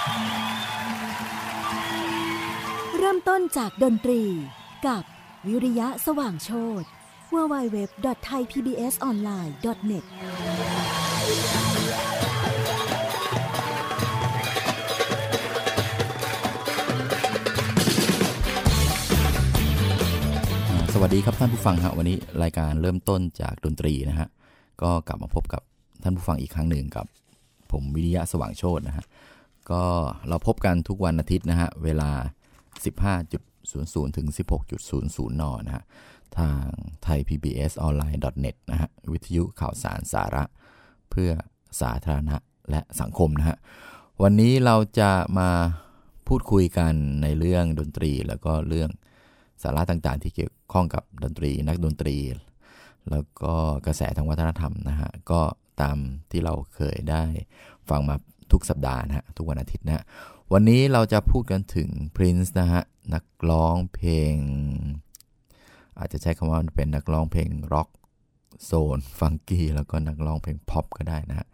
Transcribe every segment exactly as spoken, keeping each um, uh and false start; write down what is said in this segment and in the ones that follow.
เริ่มต้นจากดนตรีกับวิริยะสว่างโชติ ดับเบิลยู ดับเบิลยู ดับเบิลยู ดอท ไทย พี บี เอส ออนไลน์ ดอท เน็ตสวัสดีครับท่านผู้ฟังฮะวันนี้รายการเริ่มต้นจากดนตรีนะฮะก็กลับมาพบกับท่านผู้ฟังอีกครั้งหนึ่งกับผมวิริยะสว่างโชตินะฮะก็เราพบกันทุกวันอาทิตย์นะฮะเวลา สิบห้านาฬิกา ถึง สิบหกนาฬิกา นนะฮะทาง ไทย พี บี เอส ออนไลน์ ดอท เน็ต นะฮะวิทยุข่าวสารสาระเพื่อสาธารณะและสังคมนะฮะวันนี้เราจะมาพูดคุยกันในเรื่องดนตรีแล้วก็เรื่องสาระต่างๆที่เกี่ยวข้องกับดนตรีนักดนตรีแล้วก็กระแสทางวัฒนธรรมนะฮะก็ตามที่เราเคยได้ฟังมาทุกสัปดาห์นะฮะทุกวันอาทิตย์นะฮะวันนี้เราจะพูดกันถึง Prince นะฮะนักร้องเพลงอาจจะใช้คำว่าเป็นนักร้องเพลงร็อกโซนฟังกี้แล้วก็นักร้องเพลงพ็อปก็ได้นะฮะ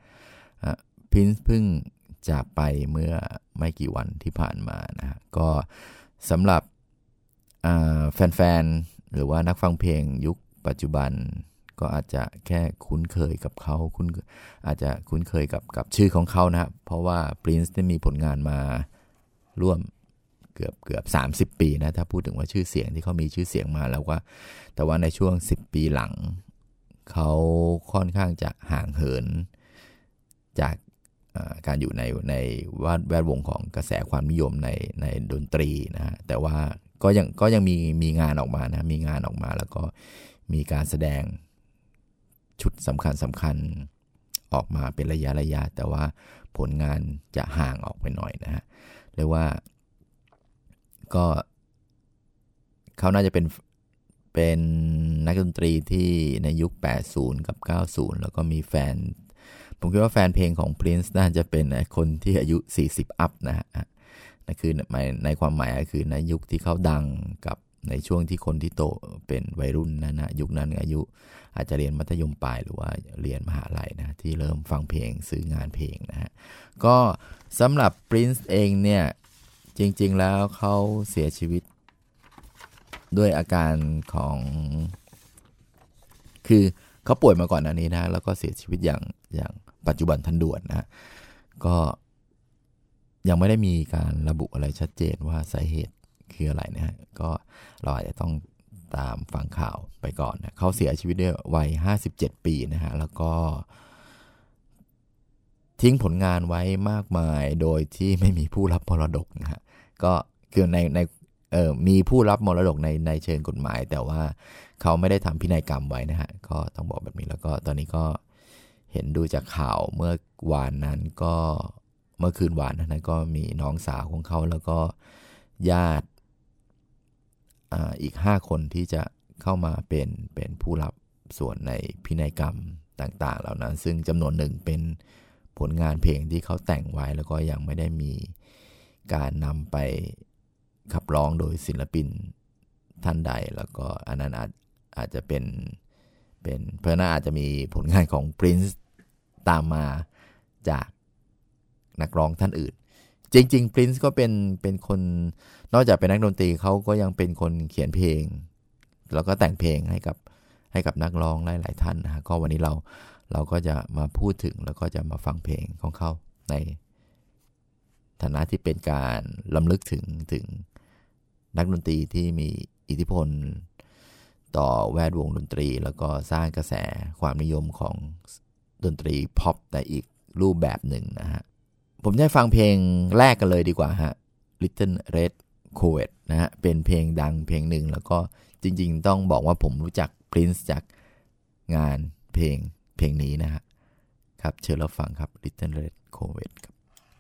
Prince เพิ่งจากไปเมื่อไม่กี่วันที่ผ่านมานะฮะก็สำหรับแฟนๆหรือว่านักฟังเพลงยุคปัจจุบันก็อาจจะแค่คุ้นเคยกับเขาคุ้นอาจจะคุ้นเคยกับกับชื่อของเขานะครับเพราะว่า Prince ได้มีผลงานมาร่วมเกือบเกือบสามสิบปีนะถ้าพูดถึงว่าชื่อเสียงที่เขามีชื่อเสียงมาแล้วว่าแต่ว่าในช่วงสิบปีหลังเขาค่อนข้างจะห่างเหินจากการอยู่ในในแวดวงของกระแสความนิยมในในดนตรีนะฮะแต่ว่าก็ยังก็ยังมีมีงานออกมานะมีงานออกมาแล้วก็มีการแสดงชุดสำคัญสำคัญออกมาเป็นระยะระยะแต่ว่าผลงานจะห่างออกไปหน่อยนะฮะเรียกว่าก็เขาน่าจะเป็นเป็นนักดนตรีที่ในยุคแปดสิบกับเก้าสิบแล้วก็มีแฟนผมคิดว่าแฟนเพลงของ Prince น่าจะเป็นคนที่อายุสี่สิบอัพนะฮะนั่นคือในความหมายก็คือในยุคที่เขาดังกับในช่วงที่คนที่โตเป็นวัยรุ่นนะนะยุคนั้นอายุอาจจะเรียนมัธยมปลายหรือว่าเรียนมหาลัยนะที่เริ่มฟังเพลงซื้องานเพลงนะฮะก็สำหรับ Prince เองเนี่ยจริงๆแล้วเขาเสียชีวิตด้วยอาการของคือเขาป่วยมาก่อนอันนี้นะแล้วก็เสียชีวิตอย่างอย่างปัจจุบันทันด่วนนะก็ยังไม่ได้มีการระบุอะไรชัดเจนว่าสาเหตุคืออะไรนะฮะก็เราอาจจะต้องตามฟังข่าวไปก่อนนะเขาเสียชีวิตด้วยวัยห้าสิบเจ็ดปีนะฮะแล้วก็ทิ้งผลงานไว้มากมายโดยที่ไม่มีผู้รับมรดกนะฮะก็คือในในเอ่อมีผู้รับมรดกในในเชิงกฎหมายแต่ว่าเขาไม่ได้ทำพินัยกรรมไว้นะฮะก็ต้องบอกแบบนี้แล้วก็ตอนนี้ก็เห็นดูจากข่าวเมื่อวานนั้นก็เมื่อคืนวานนั้นก็มีน้องสาวของเขาแล้วก็ญาติอ่าอีกห้าคนที่จะเข้ามาเป็นเป็นผู้รับส่วนในพินัยกรรมต่างๆเหล่านั้นซึ่งจำนวนหนึ่งเป็นผลงานเพลงที่เขาแต่งไว้แล้วก็ยังไม่ได้มีการนำไปขับร้องโดยศิลปินท่านใดแล้วก็อันนั้นอาจอาจจะเป็นเป็นเพราะน่าอาจจะมีผลงานของ Prince ตามมาจากนักร้องท่านอื่นจริงๆ Prince ก็เป็นเป็นคนนอกจากเป็นนักดนตรีเขาก็ยังเป็นคนเขียนเพลงแล้วก็แต่งเพลงให้กับให้กับนักร้องหลายๆท่านนะฮะก็วันนี้เราเราก็จะมาพูดถึงแล้วก็จะมาฟังเพลงของเขาในฐานะที่เป็นการรำลึกถึงถึงนักดนตรีที่มีอิทธิพลต่อแวดวงดนตรีแล้วก็สร้างกระแสความนิยมของดนตรีพ็อปในอีกรูปแบบหนึ่งนะฮะผมจะฟังเพลงแรกกันเลยดีกว่าฮะ Little Red Corvette นะฮะเป็นเพลงดังเพลงหนึ่งแล้วก็จริงๆต้องบอกว่าผมรู้จัก Prince จากงานเพลงเพลงนี้นะฮะครับเชิญรับฟังครับ Little Red Corvette ครับ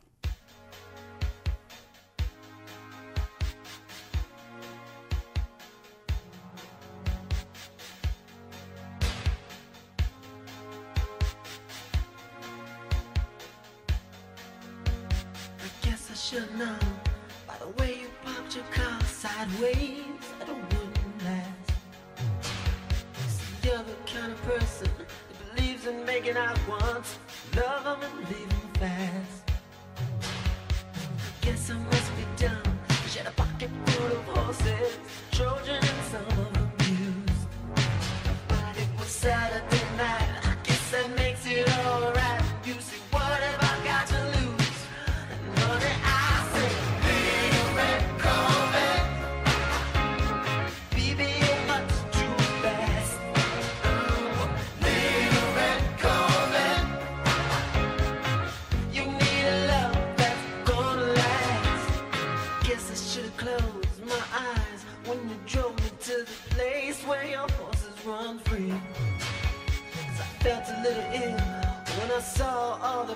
Should know by the way you popped your car sideways that it wouldn't last. See, you're the kind of person that believes in making out once, love them and leave them fast.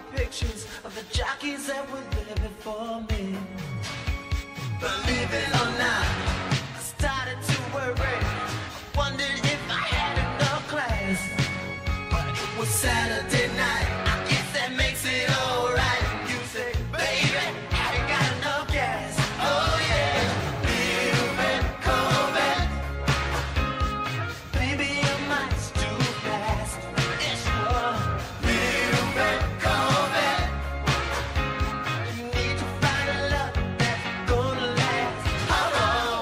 pictures of the jockeys that were there before me. Believe it or not, I started to worry. I wondered if I had enough class. But it was Saturday night, I guess that makes it alright. You say, baby, I ain't got enough gas. Oh yeah, little red Corvette. Baby, your mind's too fast. Yes, you are. Little red Corvette. You need to find a love that's gonna last. Oh, oh.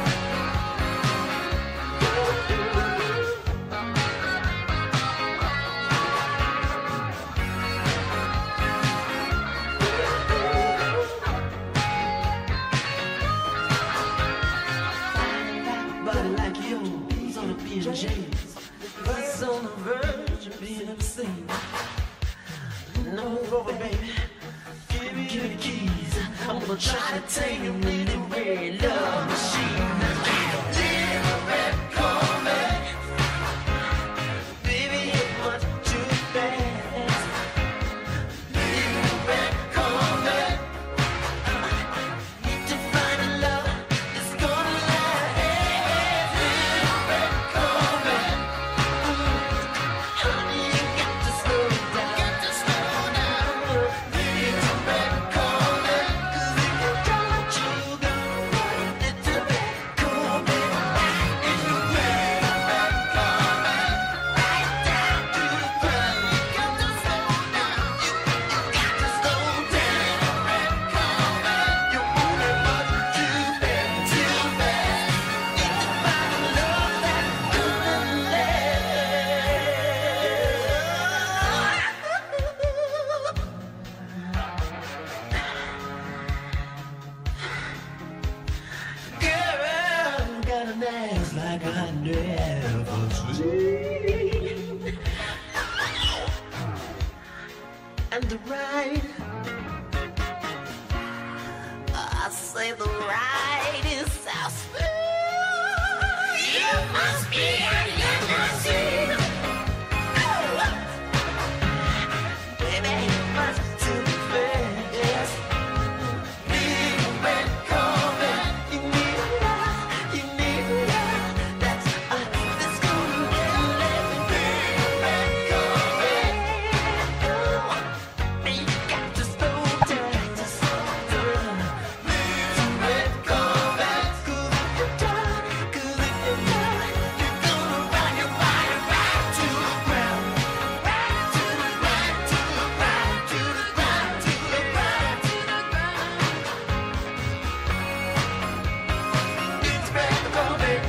Body like yours on a P and J's, bus on the verge of being obscene. No over, baby. Give me the keys. I'm gonna try to tame your little red love machine. Little red Corvette. Baby, you're much too fast. Little red Corvette. Need to find a love that's gonna last. Little red Corvette. Honey, you got to slow down. Got to slow down. Little red Corvette. 'Cause if you don't, you go. Little red Corvette. In the red, red Corvette. Right down to the ground. You got to slow down. You, you got to slow down. Red Corvette. You're moving much too fast, too fast. Need to find a love that's gonna last. Girl, got an ass like I never seen. And the ride, I say the ride is so smooth. You must be a limousine. Oh, baby, much too fast. Little red Corvette, you need love, you need love. That's uh, that's gonna let me. Little red Corvette. Oh, you got to slow down, to slow down. Little red Corvette. 'Cause if you don't, 'cause if you don't, you're gonna run your body right to the ground. Right to the ground, to the ground, to the ground, to the ground, to the ground. It's red Corvette.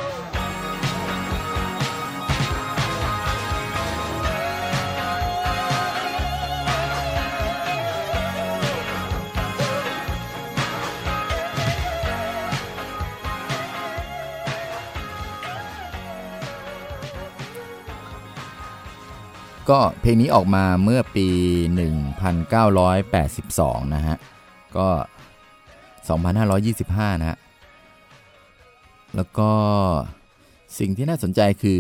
ก็เพลงนี้ออกมาเมื่อปี หนึ่งพันเก้าร้อยแปดสิบสอง นะฮะ ก็ สองพันห้าร้อยยี่สิบห้า นะฮะ แล้วก็สิ่งที่น่าสนใจคือ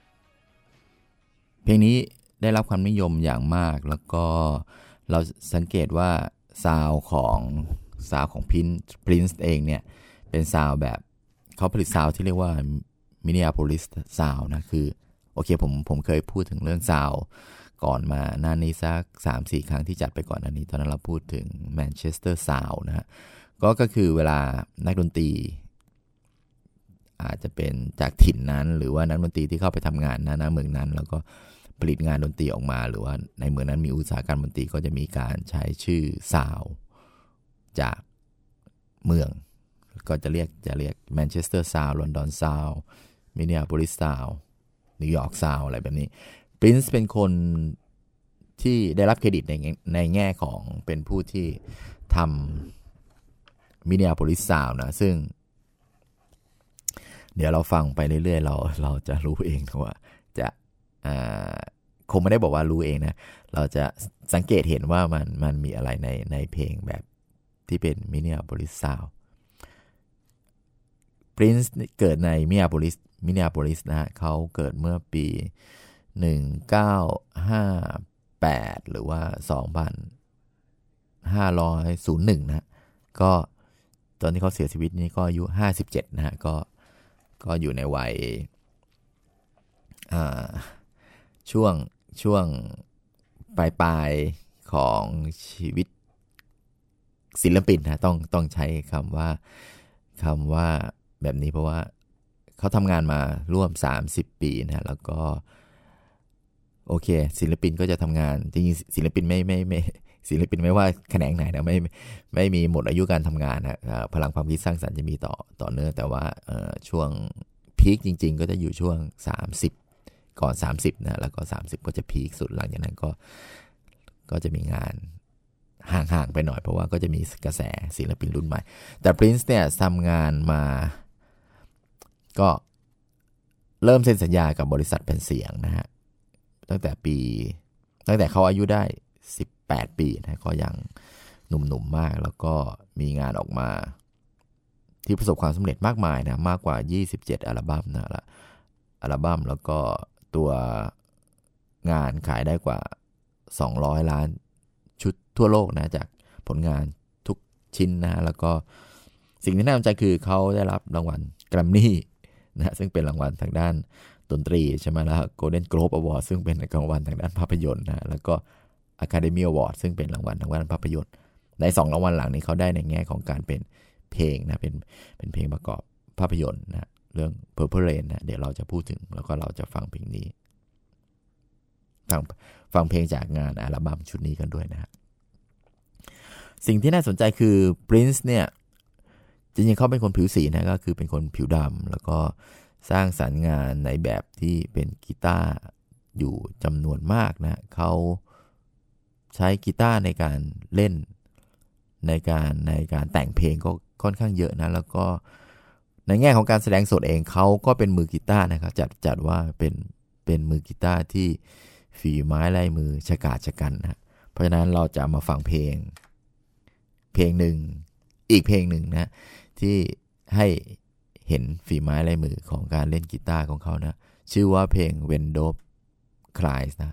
เพลงนี้ได้รับความนิยมอย่างมาก แล้วก็เราสังเกตว่าซาวด์ของซาวด์ของ Prince Prince เองเนี่ยเป็นซาวด์แบบเขาผลิตซาวด์ที่เรียกว่า Minneapolis Sound นะคือโอเคผมผมเคยพูดถึงเรื่องซาวด์ก่อนมาหน้านี้สัก สามสี่ ครั้งที่จัดไปก่อนอันนี้ตอนนั้นเราพูดถึง Manchester Sound นะฮะก็ก็คือเวลานักดนตรีอาจจะเป็นจากถิ่นนั้นหรือว่านักดนตรีที่เข้าไปทำงานณเมืองนั้นแล้วก็ผลิตงานดนตรีออกมาหรือว่าในเมืองนั้นมีอุตสาหกรรมดนตรีก็จะมีการใช้ชื่อซาวด์จากเมืองก็จะเรียกจะเรียก Manchester Sound London Sound Minneapolis Sound นิวยอร์ก Sound อะไรแบบนี้ Prince เป็นคนที่ได้รับเครดิตในในแง่ของเป็นผู้ที่ทำ Minneapolis Sound นะซึ่งเดี๋ยวเราฟังไปเรื่อยๆเราเราจะรู้เองว่าจะคงไม่ได้บอกว่ารู้เองนะเราจะสังเกตเห็นว่ามันมันมีอะไรในในเพลงแบบที่เป็น Minneapolis Sound Prince เกิดใน Minneapolis Minneapolis นะฮะเขาเกิดเมื่อปีหนึ่งพันเก้าร้อยห้าแปดหรือว่าสองพันห้าร้อยหนึ่งนะก็ตอนที่เขาเสียชีวิตนี่ก็อายุห้าสิบเจ็ดนะฮะก็ก็อยู่ในวัยอ่าช่วงช่วงปลายปลายของชีวิตศิลปินนะต้องต้องใช้คำว่าคำว่าแบบนี้เพราะว่าเขาทำงานมาร่วมสามสิบปีนะแล้วก็โอเคศิลปินก็จะทำงานจริงๆศิลปินไม่ไม่ไม่ศิลปินไม่ว่าแขนงไหนนะไม่ไม่มีหมดอายุการทำงานนะพลังความคิดสร้างสรรค์จะมีต่อต่อเนื่องแต่ว่าช่วงพีคจริงๆก็จะอยู่ช่วงสามสิบก่อนสามสิบนะแล้วก็สามสิบก็จะพีคสุดหลังจากนั้นก็ก็จะมีงานห่างๆไปหน่อยเพราะว่าก็จะมีกระแสศิลปินรุ่นใหม่แต่ Prince เนี่ยทำงานมาก็เริ่มเซ็นสัญญากับบริษัทแผ่นเสียงนะฮะตั้งแต่ปีตั้งแต่เขาอายุได้สิบแปดปีนะก็ยังหนุ่มๆมากแล้วก็มีงานออกมาที่ประสบความสำเร็จมากมายนะมากกว่ายี่สิบเจ็ดอัลบั้มนะละอัลบั้มแล้วก็ตัวงานขายได้กว่าสองร้อยล้านชุดทั่วโลกนะจากผลงานทุกชิ้นนะแล้วก็สิ่งที่น่าสนใจคือเขาได้รับรางวัลแกรมมี่นะซึ่งเป็นรางวัลทางด้านดนตรีใช่ไหมแล้ว Golden Globe Award ซึ่งเป็นรางวัลทางด้านภาพยนตร์นะแล้วก็ Academy Award ซึ่งเป็นรางวัลทางด้านภาพยนตร์ในสองรางวัลหลังนี้เขาได้ในแง่ของการเป็นเพลงนะเป็นเป็นเพลงประกอบภาพยนตร์นะเรื่อง Purple Rain นะเดี๋ยวเราจะพูดถึงแล้วก็เราจะฟังเพลงนี้ฟังฟังเพลงจากงานอัลบั้มชุดนี้กันด้วยนะฮะสิ่งที่น่าสนใจคือ Prince เนี่ยจริงๆเขาเป็นคนผิวสีนะก็คือเป็นคนผิวดำแล้วก็สร้างสรรค์งานในแบบที่เป็นกีตาร์อยู่จำนวนมากนะเขาใช้กีตาร์ในการเล่นในการในการแต่งเพลงก็ค่อนข้างเยอะนะแล้วก็ในแง่ของการแสดงสดเองเขาก็เป็นมือกีตาร์นะครับจัดจัดว่าเป็นเป็นมือกีตาร์ที่ฝีไม้ลายมือฉกาจฉกันนะเพราะฉะนั้นเราจะมาฟังเพลงเพลงหนึ่งอีกเพลงหนึ่งนะที่ให้เห็นฝีไม้ลายมือของการเล่นกีตาร์ของเขานะชื่อว่าเพลง When Dope Cries นะ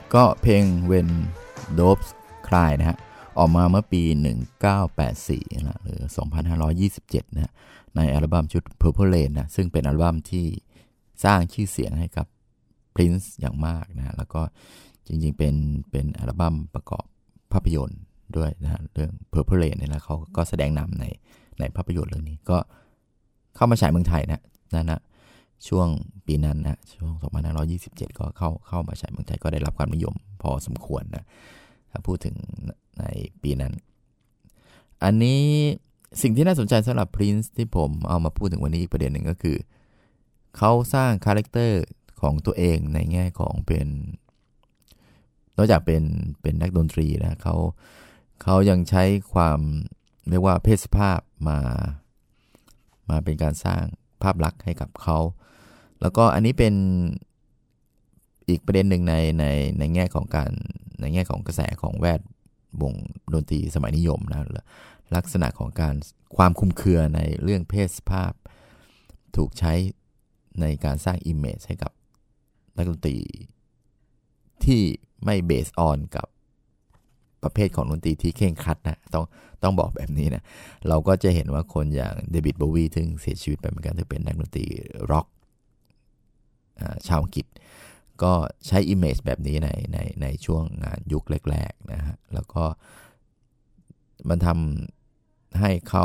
ก็เพลง When Doves Cry นะฮะออกมาเมื่อปีหนึ่งพันเก้าร้อยแปดสิบสี่นะหรือสองพันห้าร้อยยี่สิบเจ็ดนะฮะในอัลบั้มชุด Purple Rain นะซึ่งเป็นอัลบั้มที่สร้างชื่อเสียงให้กับ Prince อย่างมากนะแล้วก็จริงๆเป็นเป็นอัลบั้มประกอบภาพยนตร์ด้วยนะฮะเรื่อง Purple Rain เนี่ยนะเขาก็แสดงนำในในภาพยนตร์เรื่องนี้ก็เข้ามาฉายเมืองไทยนะนั่นนะช่วงปีนั้นนะช่วงสองพันห้าร้อยยี่สิบเจ็ดก็เข้าเข้ามาฉายเมืองไทยก็ได้รับความนิยมพอสมควรนะถ้าพูดถึงในปีนั้นอันนี้สิ่งที่น่าสนใจสำหรับ Prince ที่ผมเอามาพูดถึงวันนี้อีกประเด็นหนึ่งก็คือเขาสร้างคาแรคเตอร์ของตัวเองในแง่ของเป็นนอกจากเป็นเป็นนักดนตรีนะเขาเขายังใช้ความเรียกว่าเพศสภาพมามาเป็นการสร้างภาพลักษณ์ให้กับเขาแล้วก็อันนี้เป็นอีกประเด็นหนึ่งในในในแง่ของการในแง่ของกระแสของแวดวงดนตรีสมัยนิยมนะลักษณะของการความคลุมเครือในเรื่องเพศสภาพถูกใช้ในการสร้างอิมเมจให้กับนักดนตรีที่ไม่เบสออนกับประเภทของดนตรีที่เคร่งครัดนะต้องต้องบอกแบบนี้นะเราก็จะเห็นว่าคนอย่างเดวิดโบวีซึ่งเสียชีวิตไปเหมือนกันที่เป็นนักดนตรีร็อกชาวอังกฤษก็ใช้อิมเมจแบบนี้ในในในช่วงงานยุคแรกๆนะฮะแล้วก็มันทำให้เขา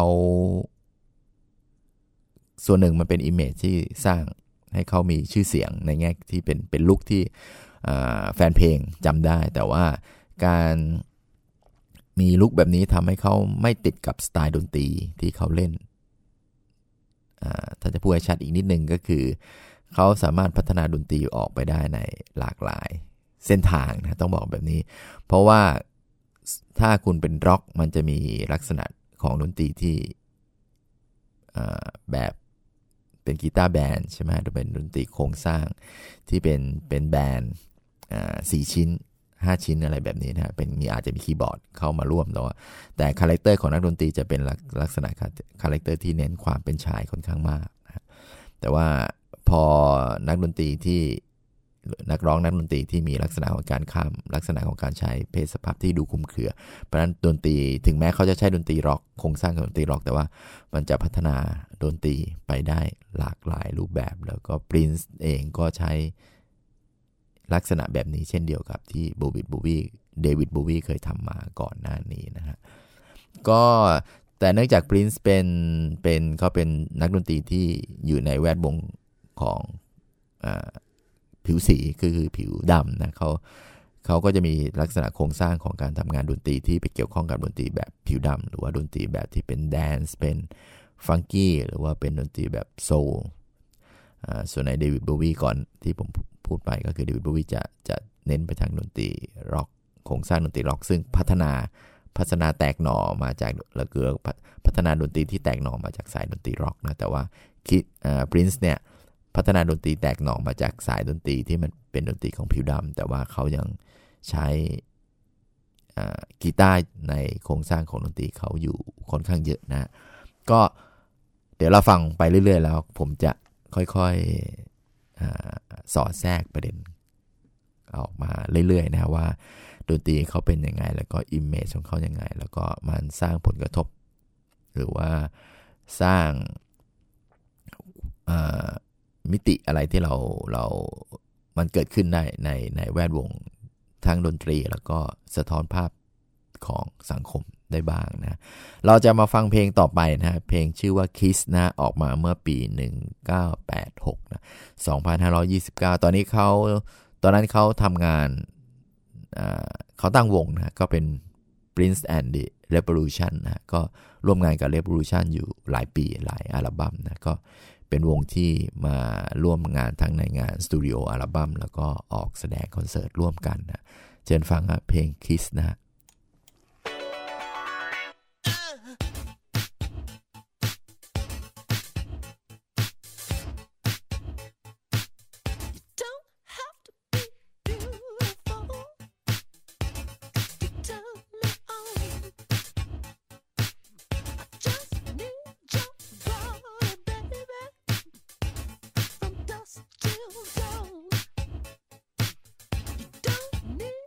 ส่วนหนึ่งมันเป็นอิมเมจที่สร้างให้เขามีชื่อเสียงในแง่ที่เป็นเป็นลุคที่แฟนเพลงจำได้แต่ว่าการมีลุคแบบนี้ทำให้เขาไม่ติดกับสไตล์ดนตรีที่เขาเล่นถ้าจะพูดให้ชัดอีกนิดนึงก็คือเขาสามารถพัฒนาดนตรีออกไปได้ในหลากหลายเส้นทางนะต้องบอกแบบนี้เพราะว่าถ้าคุณเป็นร็อกมันจะมีลักษณะของดนตรีที่แบบเป็นกีตาร์แบนด์ใช่ไหมหรือเป็นดนตรีโครงสร้างที่เป็นเป็นแบนด์สี่ชิ้นห้าชิ้นอะไรแบบนี้นะเป็นมีอาจจะมีคีย์บอร์ดเข้ามาร่วมแต่ว่าแต่คาแรคเตอร์ของนักดนตรีจะเป็นลักษณะคาแรคเตอร์ที่เน้นความเป็นชายค่อนข้างมากนะแต่ว่าพอนักดนตรีที่นักร้องนักดนตรีที่มีลักษณะของการข้ามลักษณะของการใช้เพศสภาพที่ดูคลุมเครือเพราะฉะนั้นดนตรีถึงแม้เขาจะใช้ดนตรีร็อกโครงสร้างของดนตรีร็อกแต่ว่ามันจะพัฒนาดนตรีไปได้หลากหลายรูปแบบแล้วก็ Prince เองก็ใช้ลักษณะแบบนี้เช่นเดียวกับที่โบวิดโบวีเดวิดโบวีเคยทำมาก่อนหน้านี้นะฮะก็แต่เนื่องจาก Prince เป็นเป็นเขาเป็นนักดนตรีที่อยู่ในแวดวงของอ่าผิวสีคือผิวดำนะเขาเขาก็จะมีลักษณะโครงสร้างของการทำงานดนตรีที่ไปเกี่ยวข้องกับดนตรีแบบผิวดำหรือว่าดนตรีแบบที่เป็นแดนซ์เป็นฟังกี้หรือว่าเป็นดนตรีแบบโซลส่วนในเดวิดโบวีก่อนที่ผมพูดไปก็คือเดวิดโบวีจะจะเน้นไปทางดนตรีร็อกโครงสร้างดนตรีร็อกซึ่งพัฒนาพัฒนาแตกหน่อมาจากแล้วก็พัฒนาดนตรีที่แตกหน่อมาจากสายดนตรีร็อกนะแต่ว่าคิดอ่า Prince เนี่ยพัฒนาดนตรีแตกหน่อมาจากสายดนตรีที่มันเป็นดนตรีของผิวดำแต่ว่าเขายังใช้กีตาร์ในโครงสร้างของดนตรีเขาอยู่ค่อนข้างเยอะนะก็เดี๋ยวเราฟังไปเรื่อยๆแล้วผมจะค่อยๆสอดแทรกประเด็นออกมาเรื่อยๆนะว่าดนตรีเขาเป็นยังไงแล้วก็อิมเมจของเขายังไงแล้วก็มันสร้างผลกระทบหรือว่าสร้างมิติอะไรที่เราเรามันเกิดขึ้นได้ในในแวดวงทั้งดนตรีแล้วก็สะท้อนภาพของสังคมได้บ้างนะเราจะมาฟังเพลงต่อไปนะเพลงชื่อว่า Kiss นะออกมาเมื่อปีหนึ่งพันเก้าร้อยแปดสิบหกนะสองพันห้าร้อยยี่สิบเก้าตอนนี้เขาตอนนั้นเขาทำงานเขาตั้งวงนะก็เป็น Prince and the Revolution นะก็ร่วมงานกับ Revolution อยู่หลายปีหลายอัลบั้มนะก็เป็นวงที่มาร่วมงานทั้งในงานสตูดิโออัลบั้มแล้วก็ออกแสดงคอนเสิร์ตร่วมกันนะเชิญฟังเพลง Kiss นะ Need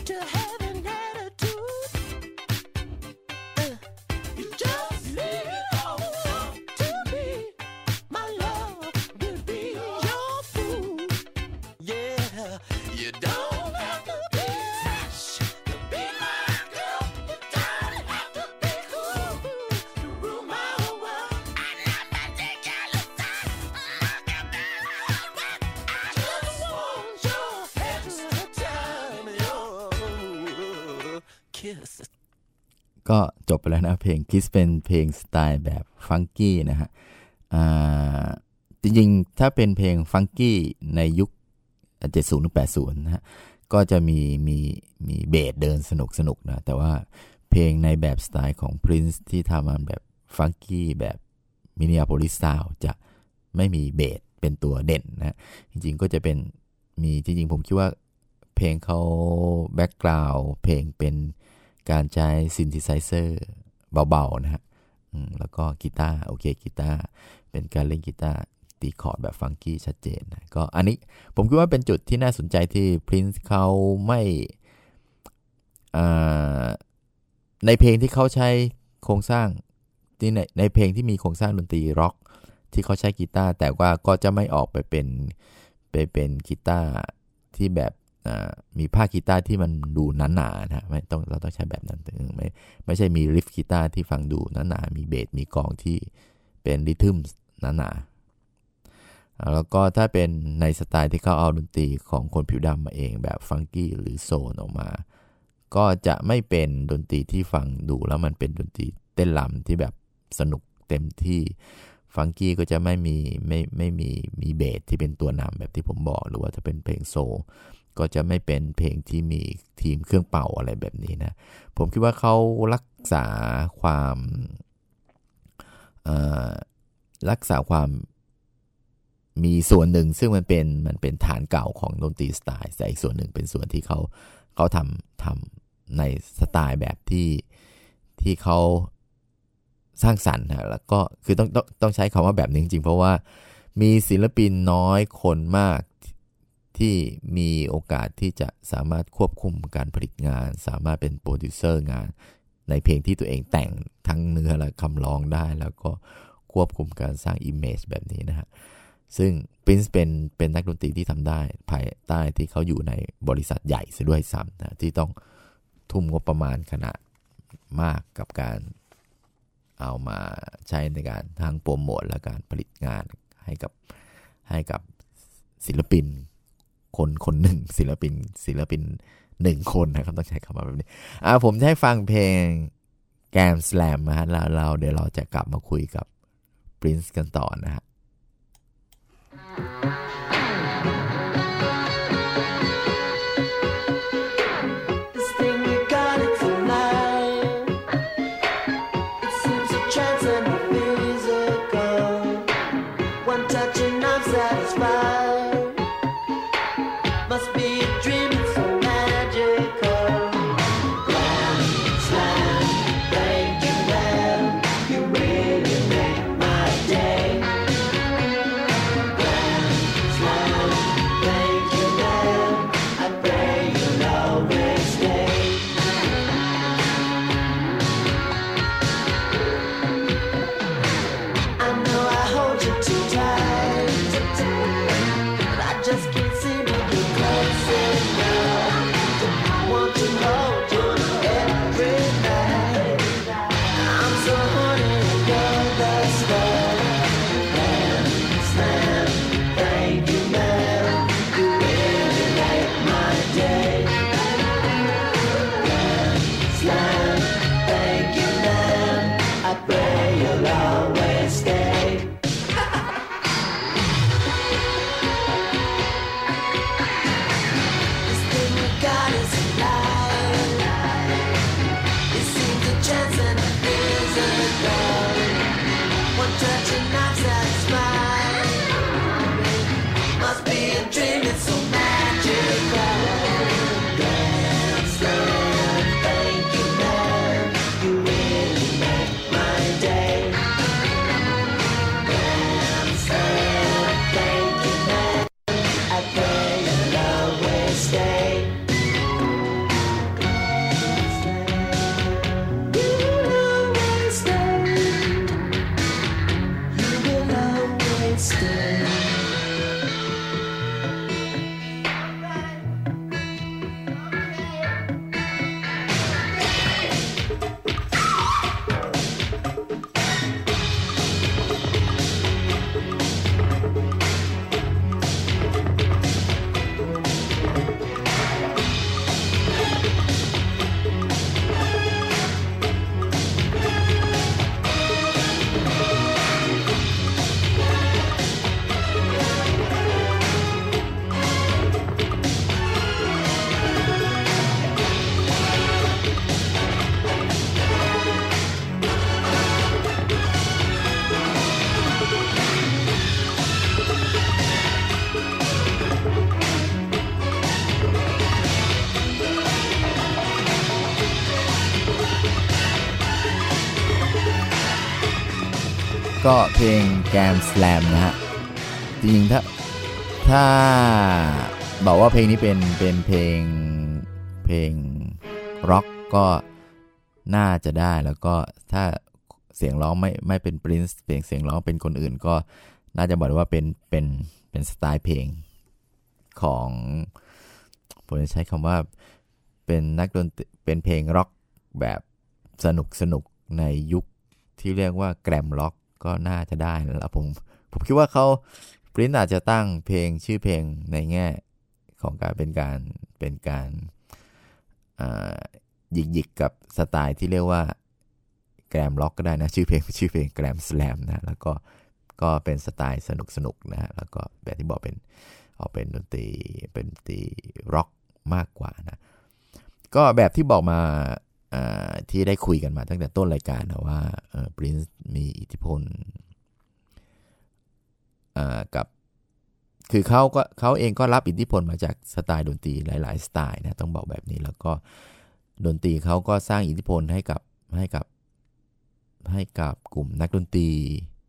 to have an attitude. Uh, you just leave it all up to me. My love will be your food. Yeah, you don't have to be fresh to be my girl. You don't have to be cool to rule my whole world. I love that thing you look at. Look at me, I just want your extra time, your kiss. ก็จบไปแล้วนะเพลง Kiss เป็นเพลงสไตล์แบบฟังกี้นะฮะอ่าจริงๆถ้าเป็นเพลงฟังกี้ในยุคเจ็ดสิบถึงแปดสิบนะฮะก็จะมีมีมีเบสเดินสนุกสนุกนะแต่ว่าเพลงในแบบสไตล์ของ Prince ที่ทำมาแบบฟังกี้แบบ Minneapolis Sound จะไม่มีเบสเป็นตัวเด่นนะจริงๆก็จะเป็นมีจริงๆผมคิดว่าเพลงเขาแบ็คกราวด์เพลงเป็นการใช้ซินธิไซเซอร์เบาๆนะฮะแล้วก็กีตาร์โอเคกีตาร์เป็นการเล่นกีตาร์ตีคอร์ดแบบฟังกี้ชัดเจนนะก็อันนี้ผมคิดว่าเป็นจุดที่น่าสนใจที่ Prince เขาไม่ในเพลงที่เขาใช้โครงสร้างที่ในในเพลงที่มีโครงสร้างดนตรีร็อกที่เขาใช้กีตาร์แต่ว่าก็จะไม่ออกไปเป็นไปเป็นกีตาร์ที่แบบมีผ้ากีตาร์ที่มันดูหนาๆนะไม่ต้องเราต้องใช้แบบนั้นไม่ไม่ใช่มีริฟกีตาร์ที่ฟังดูหนาๆมีเบสมีกลองที่เป็นริทึมหนาๆแล้วก็ถ้าเป็นในสไตล์ที่เขาเอาดนตรีของคนผิวดำมาเองแบบฟังกี้หรือโซลออกมาก็จะไม่เป็นดนตรีที่ฟังดูแล้วมันเป็นดนตรีเต้นรำที่แบบสนุกเต็มที่ฟังกี้ก็จะไม่มีไม่ไม่มีมีเบสที่เป็นตัวนำแบบที่ผมบอกหรือว่าจะเป็นเพลงโซลก็จะไม่เป็นเพลงที่มีทีมเครื่องเป่าอะไรแบบนี้นะผมคิดว่าเขารักษาความรักษาความมีส่วนหนึ่งซึ่งมันเป็นมันเป็นฐานเก่าของดนตรีสไตล์แต่อีกส่วนหนึ่งเป็นส่วนที่เขาเขาทำทำในสไตล์แบบที่ที่เขาสร้างสรรค์นะแล้วก็คือต้องต้องต้องใช้คำว่าแบบนี้จริงๆเพราะว่ามีศิลปินน้อยคนมากที่มีโอกาสที่จะสามารถควบคุมการผลิตงานสามารถเป็นโปรดิวเซอร์งานในเพลงที่ตัวเองแต่งทั้งเนื้อและคำร้องได้แล้วก็ควบคุมการสร้างอิมเมจแบบนี้นะฮะซึ่ง Prince เป็นเป็นนักดนตรีที่ทำได้ภายใต้ที่เขาอยู่ในบริษัทใหญ่ซะด้วยซ้ำนะที่ต้องทุ่มงบประมาณขนาดมากกับการเอามาใช้ในการทางโปรโมทและการผลิตงานให้กับให้กับศิลปินคนคนหนึ่งศิลปินศิลปินหนึ่งคนนะครับต้องใช้คำว่าแบบนี้อ่าผมจะให้ฟังเพลงแกมสแลมนะฮะแล้วเราเดี๋ยวเราจะกลับมาคุยกับ Prince กันต่อนะฮะ Slam, thank you, well, you really make my day. ก็เพลงแกมสแลมนะฮะจริงๆถ้าถ้าบอกว่าเพลงนี้เป็นเป็นเพลงเพลงร็อกก็น่าจะได้แล้วก็ถ้าเสียงร้องไม่ไม่เป็น Prince เสียงเสียงร้องเป็นคนอื่นก็น่าจะบอกว่าเป็นเป็นเป็นสไตล์เพลงของผมจะใช้คำว่าเป็นนักดนตรีเป็นเพลงร็อกแบบสนุกสนุกในยุคที่เรียกว่าแกรมร็อกก็น่าจะได้แล้วผมผมคิดว่าเขา Prince อาจจะตั้งเพลงชื่อเพลงในแง่ของการเป็นการเป็นการหยิกหยิกกับสไตล์ที่เรียกว่าแกรมร็อกก็ได้นะชื่อเพลงชื่อเพลงแกรมสแลมนะแล้วก็ก็เป็นสไตล์สนุกสนุกนะฮะแล้วก็แบบที่บอกเป็นออกเป็นดนตรีเป็นดนตรีร็อกมากกว่านะก็แบบที่บอกมาที่ได้คุยกันมาตั้งแต่ต้นรายการนะว่า Prince มีอิทธิพลกับคือเขาก็เขาเองก็รับอิทธิพลมาจากสไตล์ดนตรีหลายๆสไตล์นะต้องบอกแบบนี้แล้วก็ดนตรีเขาก็สร้างอิทธิพลให้กับให้กับให้กับกลุ่มนักดนตรี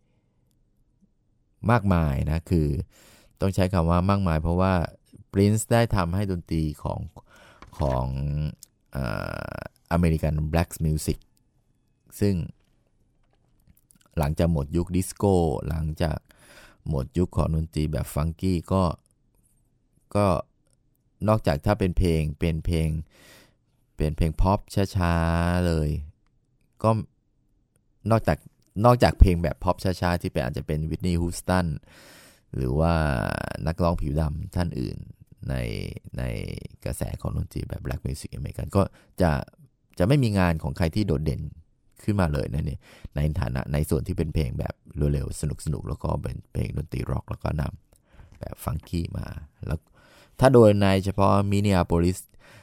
มากมายนะคือต้องใช้คำว่ามากมายเพราะว่า Prince ได้ทำให้ดนตรีของของอ่าอเมริกันแบล็กมิวสิกซึ่งหลังจากหมดยุคดิสโก้หลังจากหมดยุคของดนตรีแบบฟังกี้ก็ก็นอกจากถ้าเป็นเพลงเป็นเพลงเป็นเพลงพ็อปช้าๆเลยก็นอกจากนอกจากเพลงแบบพ็อปช้าๆที่เป็นอาจจะเป็นวิทนีย์ฮูสตันหรือว่านักร้องผิวดำท่านอื่นในในกระแสของดนตรีแบบแบล็กมิวสิกอเมริกันก็จะจะไม่มีงานของใครที่โดดเด่นขึ้นมาเลยนะเนี่ยในฐานะในส่วนที่เป็นเพลงแบบเร็วๆสนุกๆแล้วก็เป็นเพลงดนตรีร็อกแล้วก็นำแบบฟังกี้มาแล้วถ้าโดยในเฉพาะมินนีอาโพลิส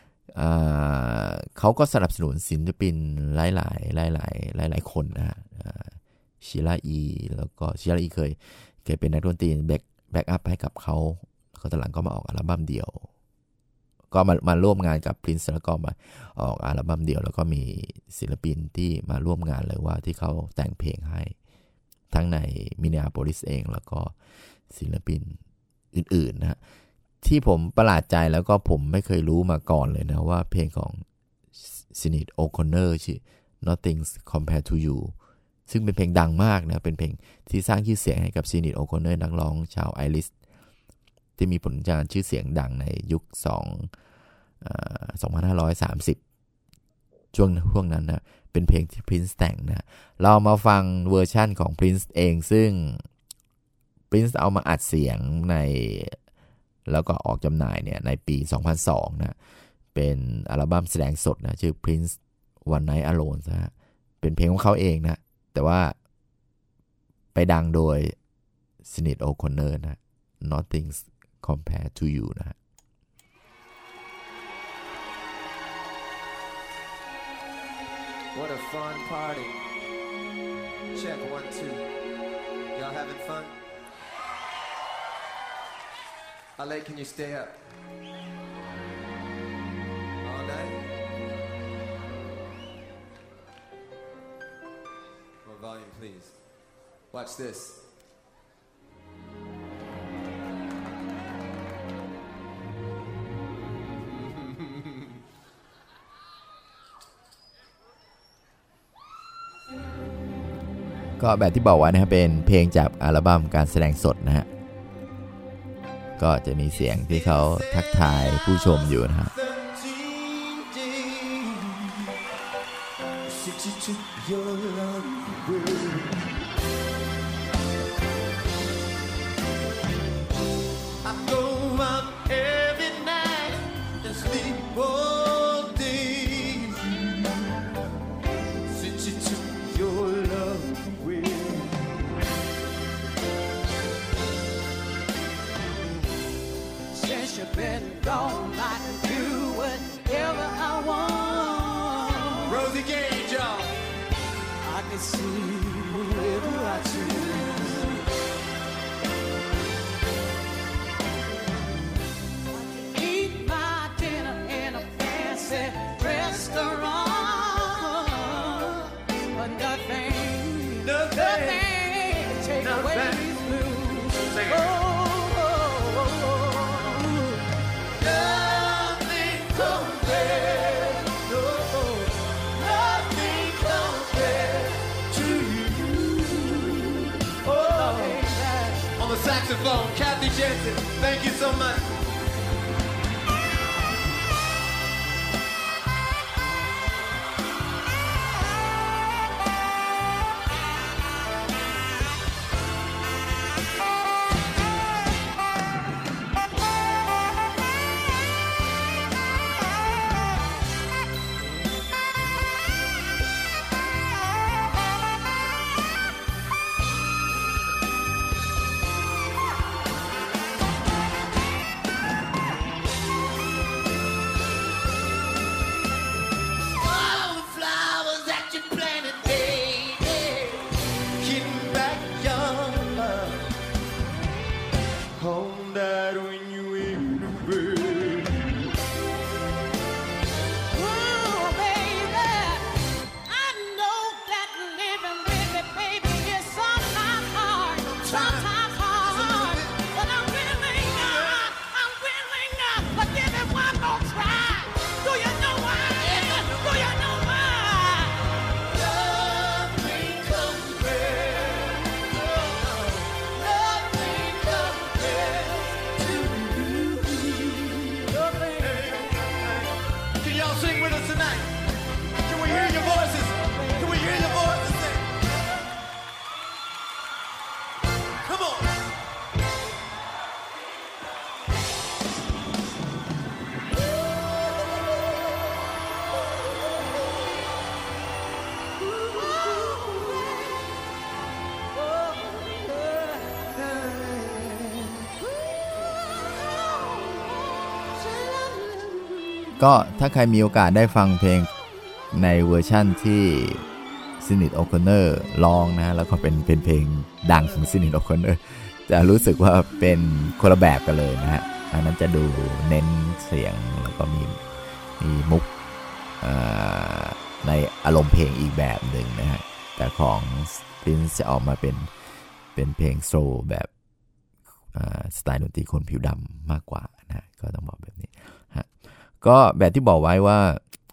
เขาก็สนับสนุนศิลปินหลายๆหลายๆหลายๆคนนะฮะชิลาอีแล้วก็ชิลาอีเคยเคยเป็นนักดนตรีแบ็คแบ็คอัพให้กับเขาเขาตอนหลังก็มาออกอัลบั้มเดี่ยวก็มามาร่วมงานกับ Prince แล้วก็มาออกอัลบั้มเดี่ยวแล้วก็มีศิลปินที่มาร่วมงานเลยว่าที่เขาแต่งเพลงให้ทั้งในมินนีอาโพลิสเองแล้วก็ศิลปินอื่นๆนะฮะที่ผมประหลาดใจแล้วก็ผมไม่เคยรู้มาก่อนเลยนะว่าเพลงของ Sinéad O'Connor ชื่อ Nothing Compared to You ซึ่งเป็นเพลงดังมากนะเป็นเพลงที่สร้างชื่อเสียงให้กับ Sinéad O'Connor นักร้องชาวไอริชที่มีผลงานชื่อเสียงดังในยุคสองพันห้าร้อยสามสิบช่วงช่วงนั้นนะเป็นเพลงที่ Prince แต่งนะเรามาฟังเวอร์ชั่นของ Prince เองซึ่ง Prince เอามาอัดเสียงในแล้วก็ออกจำหน่ายเนี่ยในปีสองพันสองนะเป็นอัลบั้มแสดงสดนะชื่อ Prince One Night Alone นะฮะเป็นเพลงของเขาเองนะแต่ว่าไปดังโดย Sinéad O'Connor นะ Nothing Compared to You นะฮะ What a fun party. Check one, two. Y'all having fun? How late can you stay up? All night? More volume, please. Watch this. ก็แบบที่บอกไว้นะครับเป็นเพลงจากอัลบั้มการแสดงสดนะฮะก็จะมีเสียงที่เขาทักทายผู้ชมอยู่นะฮะ Been gone, I can do whatever I want. Rosie Gage, y'all. I can see whoever I choose. I can eat my dinner in a fancy restaurant, but nothing, Nothing. nothing all sing with us tonight? Can we hear your voices? Can we hear your voices sing? Come on. ก็ถ้าใครมีโอกาสได้ฟังเพลงในเวอร์ชั่นที่ซินิดโอคอนเนอร์ร้องนะแล้วก็เป็นเป็นเพลงดังของซินิดโอคอนเนอร์จะรู้สึกว่าเป็นคนละแบบกันเลยนะฮะอันนั้นจะดูเน้นเสียงแล้วก็มีมีมุกในอารมณ์เพลงอีกแบบหนึ่งนะฮะแต่ของ Prince จะออกมาเป็นเป็นเพลงโซลแบบสไตล์ดนตรีคนผิวดำมากกว่านะก็ต้องบอกแบบนี้ฮะก็แบบที่บอกไว้ว่า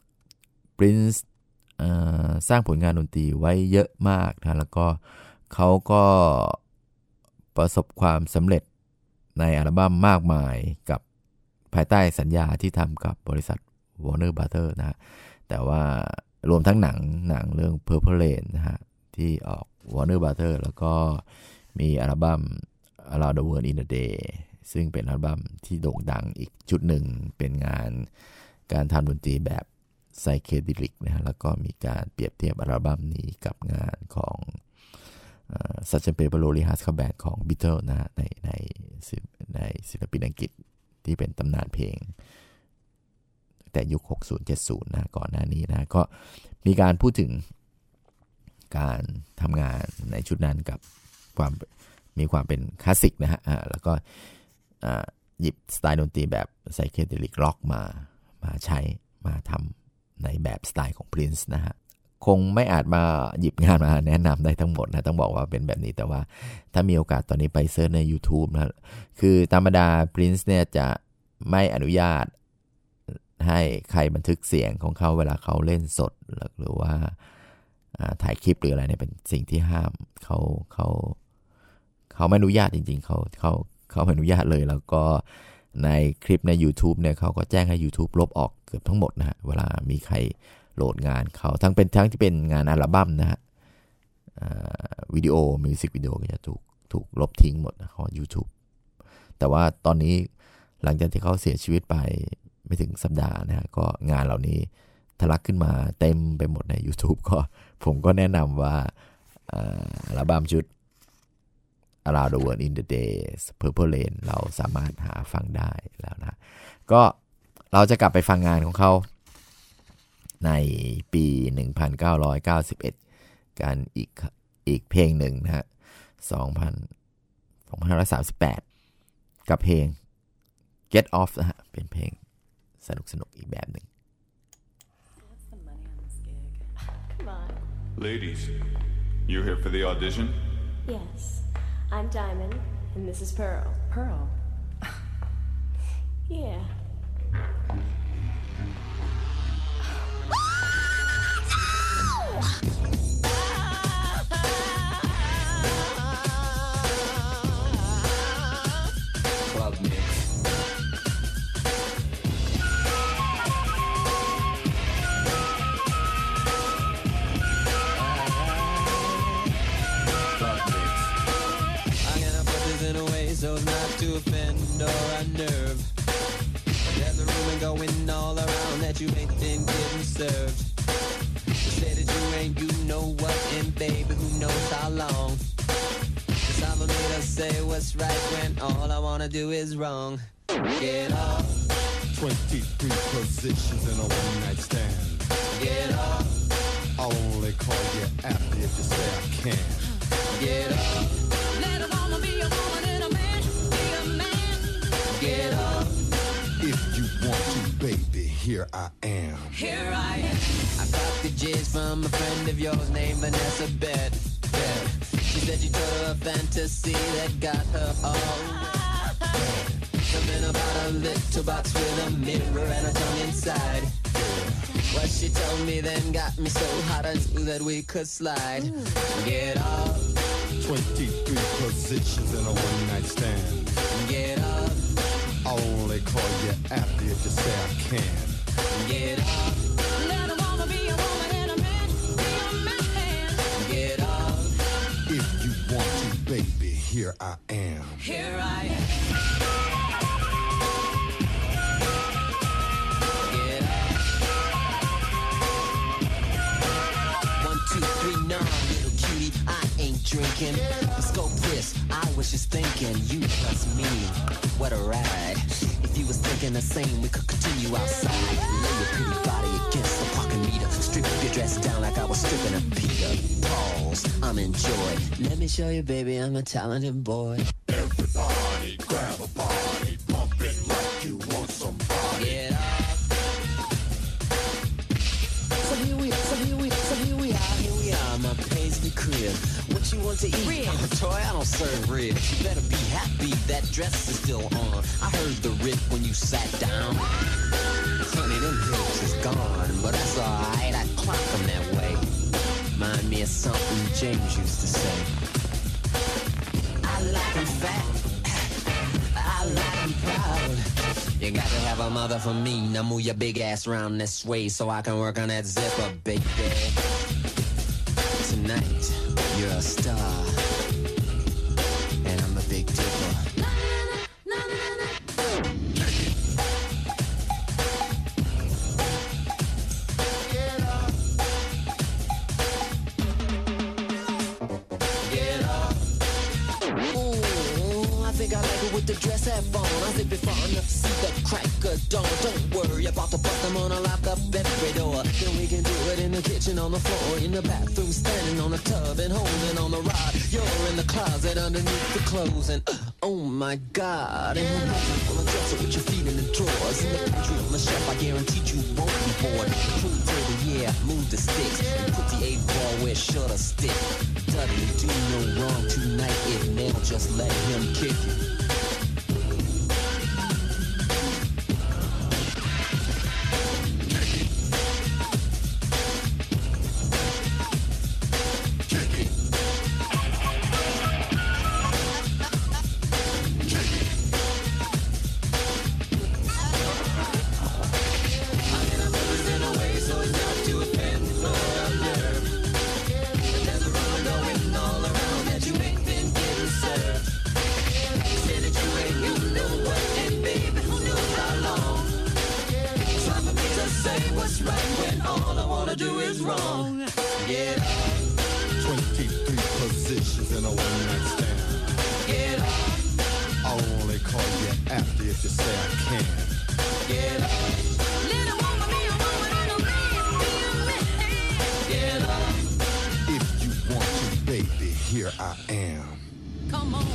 Prince สร้างผลงานดนตรีไว้เยอะมากนะแล้วก็เขาก็ประสบความสำเร็จในอัลบั้มมากมายกับภายใต้สัญญาที่ทำกับบริษัท Warner Brothers นะฮะแต่ว่ารวมทั้งหนังหนังเรื่อง Purple Rain นะฮะที่ออก Warner Brothers แล้วก็มีอัลบั้ม Around the World in a Day ซึ่งเป็นอัลบั้มที่โด่งดังอีกจุดหนึ่งเป็นงานการทำดนตรีแบบไซเคเดลิกนะฮะแล้วก็มีการเปรียบเทียบอัลบั้มนี้กับงานของซัชเชนเปเปอร์โรลีฮาร์สคาแบนของ Beatles นะฮะในในในศิลปินอังกฤษที่เป็นตำนานเพลงแต่ยุคหกสิบ เจ็ดสิบนะก่อนหน้านี้นะก็มีการพูดถึงการทำงานในชุดนั้นกับความมีความเป็นคลาสสิกนะฮะแล้วก็หยิบสไตล์ดนตรีแบบไซเคเดลิกร็อกมามาใช้มาทำในแบบสไตล์ของ Prince นะฮะคงไม่อาจมาหยิบงานมาแนะนำได้ทั้งหมดนะต้องบอกว่าเป็นแบบนี้แต่ว่าถ้ามีโอกาสตอนนี้ไปเซิร์ชใน YouTube นะคือธรรมดา Prince เนี่ยจะไม่อนุญาตให้ใครบันทึกเสียงของเขาเวลาเขาเล่นสดหรือว่าถ่ายคลิปหรืออะไรเนี่ยเป็นสิ่งที่ห้ามเขาเขาเขาไม่อนุญาตจริงๆเขาเขาเขาไม่อนุญาตเลยแล้วก็ในคลิปใน YouTube เนี่ยเขาก็แจ้งให้ YouTube ลบออกเกือบทั้งหมดนะฮะเวลามีใครโหลดงานเขาทั้งเป็นทั้งที่เป็นงานอัลบั้มนะฮะวิดีโอมิวสิกวิดีโอก็จะถูกถูกลบทิ้งหมดนะของ YouTube แต่ว่าตอนนี้หลังจากที่เขาเสียชีวิตไปไม่ถึงสัปดาห์นะฮะก็งานเหล่านี้ทะลักขึ้นมาเต็มไปหมดใน YouTube ก็ผมก็แนะนำว่าอัลบั้มชุด Around the World in the Day Purple Rain เราสามารถหาฟังได้แล้วนะก็เราจะกลับไปฟังงานของเขาในปีหนึ่งพันเก้าร้อยเก้าสิบเอ็ดกันอีกอีกเพลงหนึ่งนะฮะสองพันห้าร้อยสามสิบแปดกับเพลง Get Off นะฮะเป็นเพลงสนุกสนุกอีกแบบหนึ่ง Ladies, you here for the audition? Yes, I'm Diamond, and this is Pearl. Pearl? Yeah. Club mix. So as not to offend or unnerve. There's a rumor going all around that you ain't been getting served. They say that you ain't, you know what, and baby, who knows how long. Cause I'm made us say what's right when all I wanna do is wrong. Get off. twenty-three positions in a one-night stand. Get off. I'll only call you after if you say I can. Get off. Let a woman be a woman and a man be a man. Get off. If you want to, baby, here I am. Here I am. I got the jizz from a friend of yours named Vanessa Bed. Bed. She said you told her a fantasy that got her all wet. Something about a little box with a mirror and a tongue inside. What she told me then got me so hot I knew that we could slide. Get off. twenty-three positions in a one-night stand. Get off. I'll only call you after if you say I can. Get up. Let a woman be a woman and a man be a man. Get up. If you want to, baby, here I am. Here I am. Get up. One, two, three, nine, little cutie, I ain't drinking. Let's go, Chris. I was just thinking, you plus me, what a ride. If you was thinking the same, we could continue outside. Lay your pretty body against the parking meter. Strip your dress down like I was stripping a Peter. Pause, I'm in joy. Let me show you, baby, I'm a talented boy. Everybody grab a body, pump it like you want somebody. Get up. So here we are, so here we are, so here we are, here we are, my paisley crib. What you want to eat? Ribs. Oh, Troy, I don't serve ribs. You better be happy that dress is still on. I heard the rip when you sat down. Honey, them hips is gone, but that's alright, I clock them that way. Remind me of something James used to say. I like them fat, I like them proud. You got to have a mother for me. Now move your big ass round this way so I can work on that zipper, baby. Tonight, you're a star, and I'm a big dipper. Get up. Ooh, I think I like it with the dress hat on. I zip it far enough to see the crack of dawn. Don't worry about the bust, I'm gonna lock up every door. Then we can do it in the kitchen, on the floor, in the bathroom, standing on the tub and holding on the rod. You're in the closet underneath the clothes and uh, oh my God. And you're walking on the dresser with your feet in the drawers. In the pantry on the shelf, I guarantee you won't be bored. Pool table, yeah, move the sticks and put the eight ball where it should have stick. Dudley, do no wrong tonight. If Nell, just let him kick it. twenty-three positions in a one-night stand. Get up. I'll only call you after if you say I can. Get up. Let a woman be a woman and a man be a man. Get up. If you want to, baby, here I am. Come on.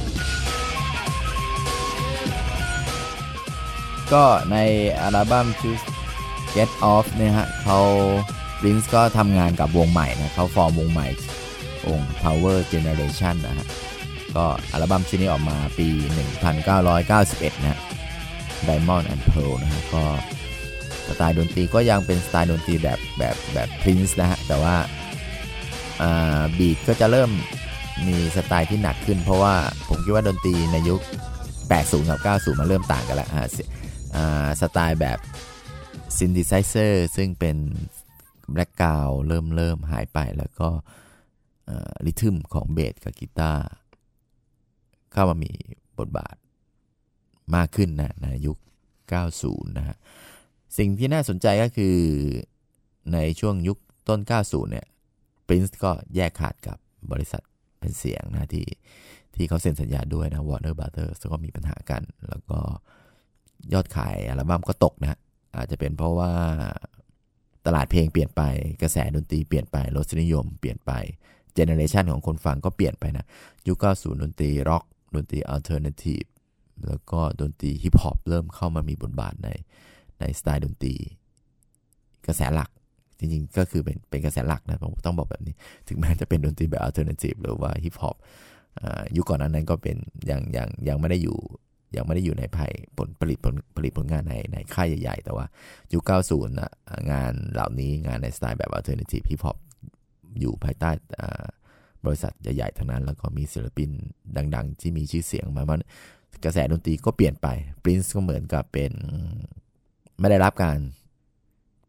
ก็ในอัลบั้ม Choose Get Off เนี่ยฮะเขา Prince ก็ทำงานกับวงใหม่นะเขาฟอร์มวงใหม่วง Power Generation นะฮะก็อัลบั้มชุดนี้ออกมาปี หนึ่งพันเก้าร้อยเก้าสิบเอ็ด นะ Diamond and Pearl นะฮะก็สไตล์ดนตรีก็ยังเป็นสไตล์ดนตรีแบบแบบแบบ Prince นะฮะแต่ว่าอ่าบีทก็จะเริ่มมีสไตล์ที่หนักขึ้นเพราะว่าผมคิดว่าดนตรีในยุคแปดสิบกับเก้าสิบมันเริ่มต่างกันแล้วฮะอ่าสไตล์แบบซินธิไซเซอร์ซึ่งเป็นแบล็คกราวด์เริ่มเริ่มหายไปแล้วก็ริทึมของเบสกับกีตาร์เข้ามามีบทบาทมากขึ้นนะในยุคเก้าสิบนะฮะสิ่งที่น่าสนใจก็คือในช่วงยุคต้นเก้าสิบเนี่ย Prince ก็แยกขาดกับบริษัทเป็นเสียงนะที่ที่เขาเซ็นสัญญาด้วยนะ Warner Brothers ก็มีปัญหากันแล้วก็ยอดขายอัลบั้มก็ตกนะอาจจะเป็นเพราะว่าตลาดเพลงเปลี่ยนไปกระแสดนตรีเปลี่ยนไปรสนิยมเปลี่ยนไปเจเนอเรชันของคนฟังก็เปลี่ยนไปนะยุคเก้าสิบดนตรีร็อกดนตรีอัลเทอร์เนทีฟแล้วก็ดนตรีฮิปฮอปเริ่มเข้ามามีบทบาทในในสไตล์ดนตรีกระแสหลักจริงๆก็คือเป็นเป็นกระแสหลักนะผมต้องบอกแบบนี้ถึงแม้จะเป็นดนตรีแบบอัลเทอร์เนทีฟหรือว่าฮิปฮอปยุคก่อนนั้นก็เป็นยังยังยังไม่ได้อยู่ยังไม่ได้อยู่ในภายผลผลิตผลผลิตผลงานในในค่ายใหญ่ๆแต่ว่ายุคเก้าสิบนะงานเหล่านี้งานในสไตล์แบบอัลเทอร์เนทีฟฮิปฮอปอยู่ภายใต้บริษัทใหญ่ๆทั้งนั้นแล้วก็มีศิลปินดังๆที่มีชื่อเสียงมามันกระแสดนตรีก็เปลี่ยนไป Prince ก็เหมือนกับเป็นไม่ได้รับการ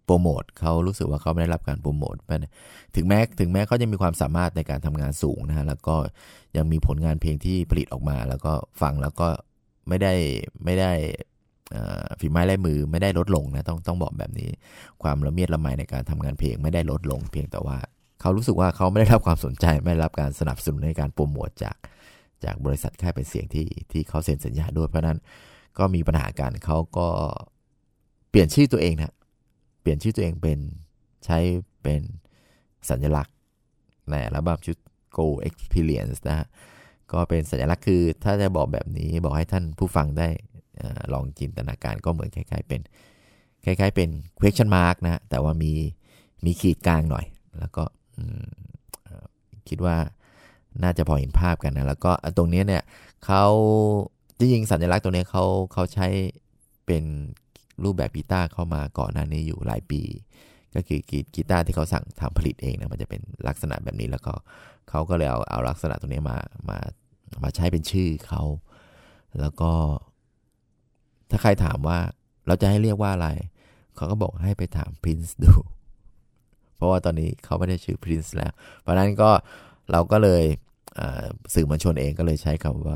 โปรโมทเขารู้สึกว่าเขาไม่ได้รับการโปรโมทถึงแม้ถึงแม้เขาจะมีความสามารถในการทำงานสูงนะฮะแล้วก็ยังมีผลงานเพลงที่ผลิตออกมาแล้วก็ฟังแล้วก็ไม่ได้ไม่ได้ฝีไม้ลายมือไม่ได้ลดลงนะต้องต้องบอกแบบนี้ความละเมียดละไมในการทำงานเพลงไม่ได้ลดลงเพียงแต่ว่าเขารู้สึกว่าเขาไม่ได้รับความสนใจไม่ได้รับการสนับสนุนในการโปรโมทจากจากบริษัทค่ายเป็นเสียงที่ที่เขาเซ็นสัญญาด้วยเพราะนั้นก็มีปัญหากันเขาก็เปลี่ยนชื่อตัวเองนะเปลี่ยนชื่อตัวเองเป็นใช้เป็นสัญลักษณ์ในอัลบั้มชุด Go Experience นะฮะก็เป็นสัญลักษณ์คือถ้าจะบอกแบบนี้บอกให้ท่านผู้ฟังได้ลองจินตนาการก็เหมือนคล้ายๆเป็นคล้ายๆเป็น question mark นะแต่ว่ามีมีขีดกลางหน่อยแล้วก็คิดว่าน่าจะพอเห็นภาพกันนะแล้วก็ตรงนี้เนี่ยเขาจริงๆสัญลักษณ์ตรงนี้เขาเขาใช้เป็นรูปแบบกีตาร์เข้ามาก่อนหน้านี้อยู่หลายปีก็คือกีตาร์ที่เขาสั่งทำผลิตเองนะมันจะเป็นลักษณะแบบนี้แล้วก็เขาก็เลยเอาเอาลักษณะตรงนี้มามามาใช้เป็นชื่อเขาแล้วก็ถ้าใครถามว่าเราจะให้เรียกว่าอะไรเขาก็บอกให้ไปถาม Prince ดูเพราะว่าตอนนี้เขาไม่ได้ชื่อ Prince แล้วเพราะนั้นก็เราก็เลยสื่อมวลชนเองก็เลยใช้คำว่า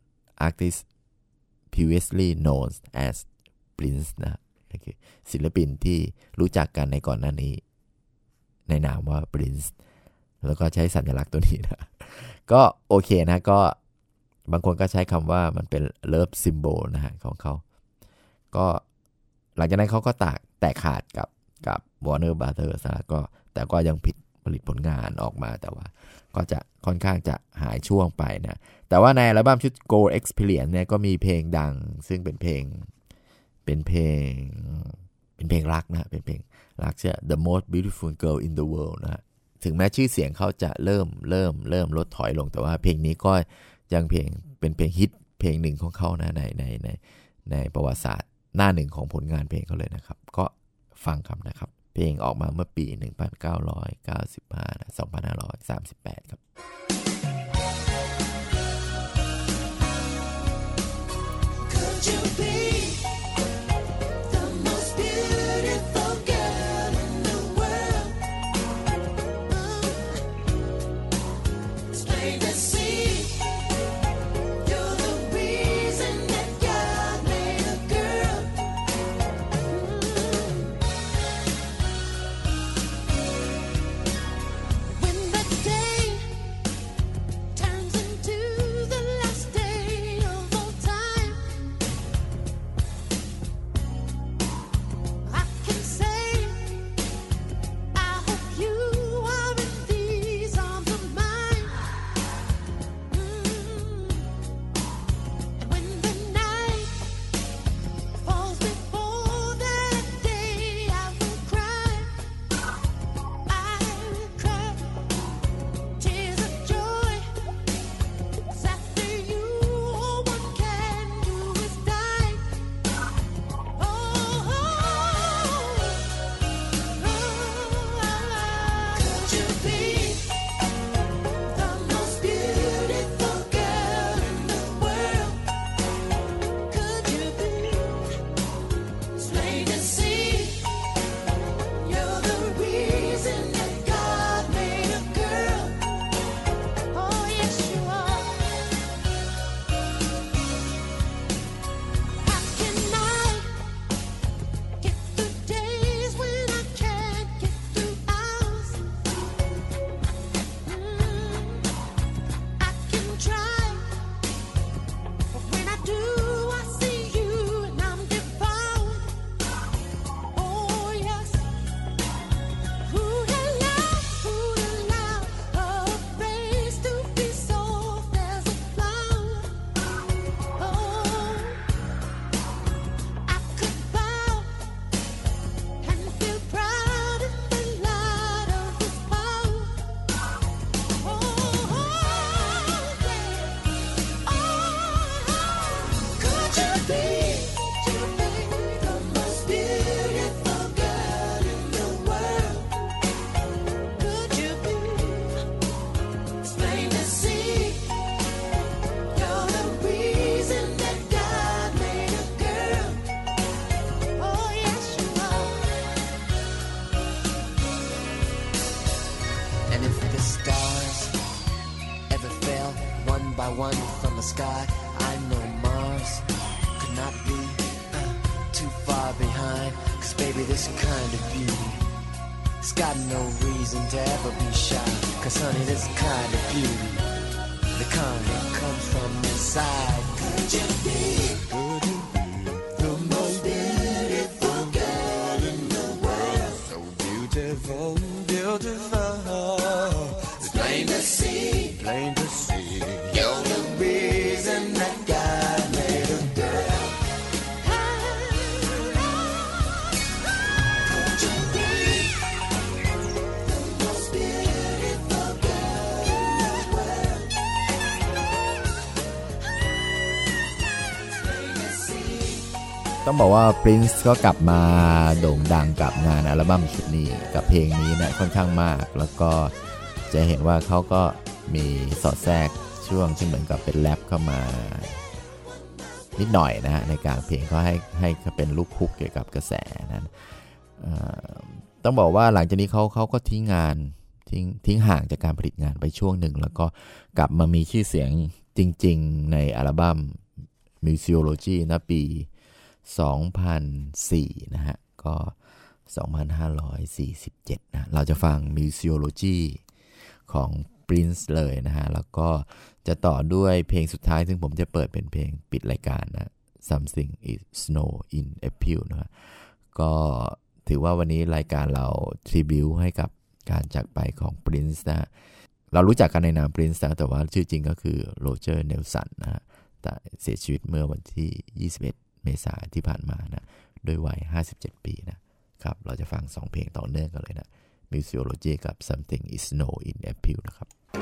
artist previously known as Prince นะคือศิลปินที่รู้จักกันในก่อนหน้านี้ในนามว่า Prince แล้วก็ใช้สัญลักษณ์ตัวนี้นะก็โอเคนะก็บางคนก็ใช้คำว่ามันเป็น love symbol นะฮะของเขาก็หลังจากนั้นเขาก็แตกแตกขาดกับกับ Warner Brothers นะก็แต่ก็ยังผิดผลิตผลงานออกมาแต่ว่าก็จะค่อนข้างจะหายช่วงไปนะแต่ว่าในอัลบั้มชุด Go Experience เนี่ยก็มีเพลงดังซึ่งเป็นเพลงเป็นเพลงเป็นเพลงรักนะเป็นเพลงรักชื่อ The Most Beautiful Girl in the World นะถึงแม้ชื่อเสียงเขาจะเริ่มเริ่มเริ่มลดถอยลงแต่ว่าเพลงนี้ก็ยังเพลงเป็นเพลงฮิตเพลงหนึ่งของเขานะในในในในประวัติศาสตร์หน้าหนึ่งของผลงานเพลงเขาเลยนะครับก็ฟังครับนะครับเพลงออกมาเมื่อปีหนึ่งพันเก้าร้อยเก้าสิบห้านะสองพันห้าร้อยสามสิบแปดครับ Could you be the most beautiful girl in the world? It's plain to see you're the reason that God made a girl. When the day And if the stars ever fell one by one from the sky, I know Mars could not be uh, too far behind. Cause baby, this kind of beauty, it's got no reason to ever be shy. Cause honey, this kind of beauty, the kind that comes from inside. Could you be, could you be the most beautiful girl in the world? So beautiful, beautiful. It's plain to see, plain to see. You're the reason that God made a girl. Could you be the most beautiful girl in the world? It's plain to see. ต้องบอกว่า Prince ก็กลับมาโด่งดังกับงานอัลบั้มชุดนี้กับเพลงนี้นะค่อนข้างมากแล้วก็จะเห็นว่าเขาก็มีสอดแทรกช่วงที่เหมือนกับเป็นแรปเข้ามานิดหน่อยนะฮะในกลางเพลงเขาให้ให้เป็นลูกคุกเกี่ยวกับกระแสนั้นต้องบอกว่าหลังจากนี้เขาเขาก็ทิ้งงานทิ้งทิ้งห่างจากการผลิตงานไปช่วงหนึ่งแล้วก็กลับมามีชื่อเสียงจริงๆในอัลบั้ม Musicology นะปีสองพันสี่นะฮะก็สองพันห้าร้อยสี่สิบเจ็ดนะเราจะฟัง Musicology ของ Prince เลยนะฮะแล้วก็จะต่อด้วยเพลงสุดท้ายซึ่งผมจะเปิดเป็นเพลงปิดรายการนะ Something is Snow in April นะฮะก็ถือว่าวันนี้รายการเรา tribute ให้กับการจากไปของ Prince นะเรารู้จักกันในนาม Prince นะแต่ว่าชื่อจริงก็คือ Roger Nelson นะฮะแต่เสียชีวิตเมื่อวันที่ยี่สิบเอ็ดเมษายนที่ผ่านมานะด้วยวัยห้าสิบเจ็ดปีนะครับเราจะฟังสองเพลงต่อเนื่องกันเลยนะ Musicology กับ Something is Snow in April นะครับ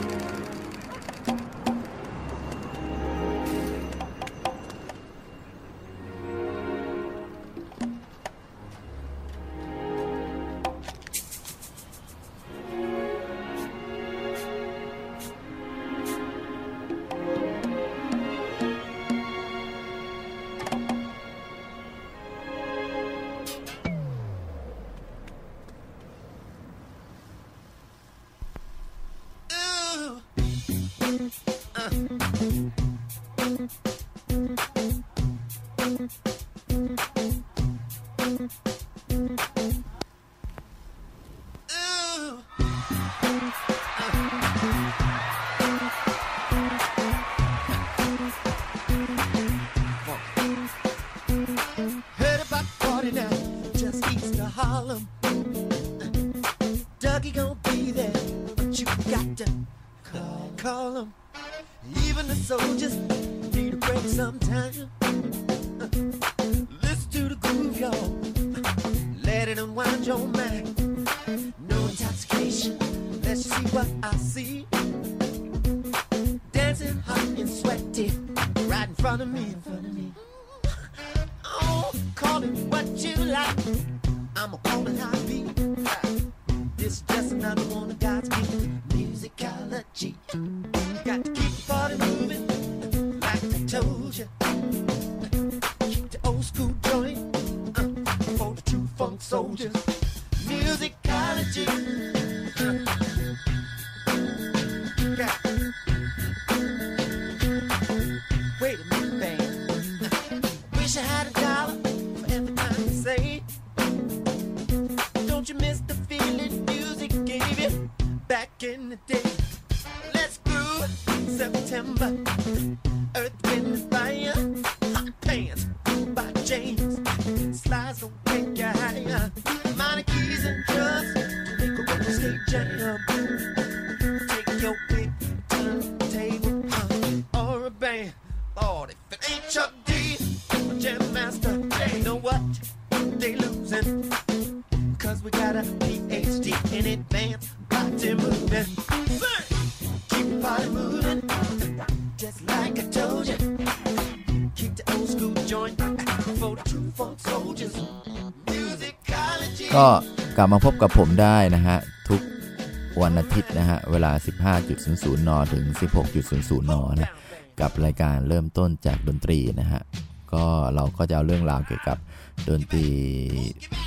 ก็กลับมาพบกับผมได้นะฮะทุกวันอาทิตย์นะฮะเวลา สิบห้านาฬิกา นถึง สิบหกนาฬิกา นนะกับรายการเริ่มต้นจากดนตรีนะฮะก็เราก็จะเอาเรื่องราวเกี่ยวกับดนตรี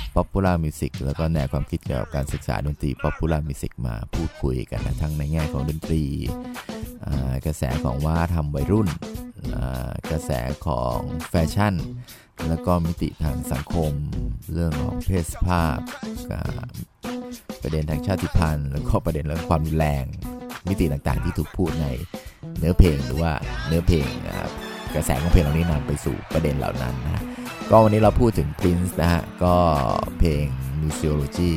Popular Music แล้วก็แนวความคิดเกี่ยวกับการศึกษาดนตรี Popular Music มาพูดคุยกันนะทั้งในแง่ของดนตรีกระแสของวัฒนธรรมวัยรุ่นกระแสของแฟชั่นแล้วก็มิติทางสังคมเรื่องของเพศสภาพประเด็นทางชาติพันธุ์แล้วก็ประเด็นเรื่องความรุนแรงมิติต่างๆที่ถูกพูดในเนื้อเพลงหรือว่าเนื้อเพลงกระแสของเพลงเหล่านี้นำไปสู่ประเด็นเหล่านั้นนะก็วันนี้เราพูดถึง Prince นะฮะก็เพลง Musiology